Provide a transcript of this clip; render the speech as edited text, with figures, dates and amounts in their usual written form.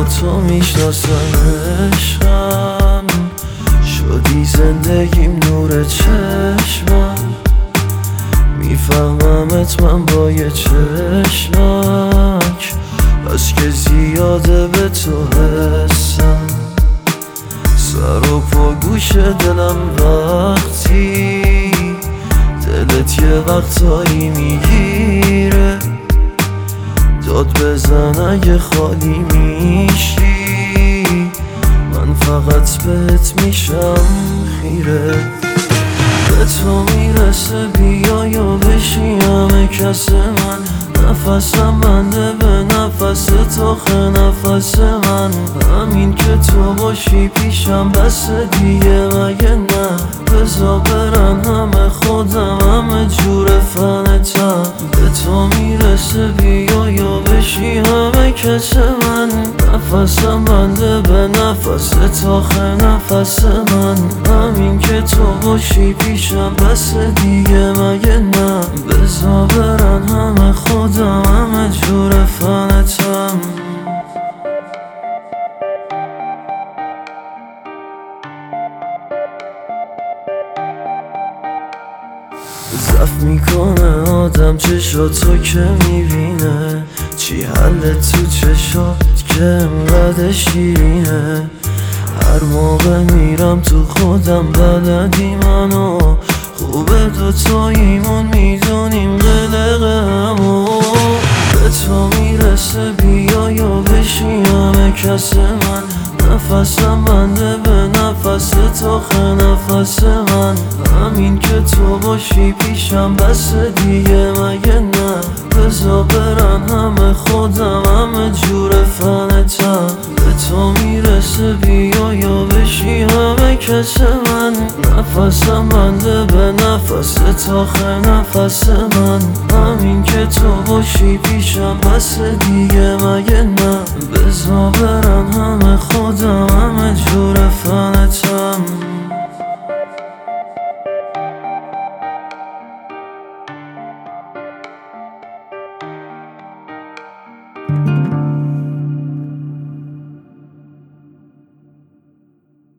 تو میشناسم عشقم، شدی زندگیم نور چشمم، میفهممت من با یه چشمک، بس که زیاده به تو حسم، سر و پا گوش دلم وقتی دلت یه وقتایی میگیره، داد بزن اگه خالی میشی، من فقط بهت میشم خیره. به تو میرسه بیا یا بشی همه کس من، نفسم بنده به نفس تو نفس من، همین که تو باشی پیشم بس دیگه مگه نه، بزا برن همه خودم همه جور فنتم. به تو میرسه بیا یا بشی همه کس من، نفسم بنده به نفس تو نفس من، همین که تو باشی پیشم بس دیگه مگه نه، بزا برن همه خودم همه جور فنتم. ضعف میکنه آدم چشاتو که میبینه، چی حل تو چشات که انقدر شیرینه، هر موقع میرم تو خودم بلدی منو، خوبه دوتاییمون میدونیم قلق همو. به تو میرسه بیا یا بشی همه کس من، نفسم بنده به نفس تو نفس من، همین که تو باشی پیشم بس دیگه مگه نه، بزا برن همه خودم همه جور فنتم. به تو میرسه بیا یا بشی همه کس من، نفسم بنده به نفس تو نفس من، همین که تو باشی پیشم بس دیگه مگه نه، بزا برن همه خودم همه جور فنتم.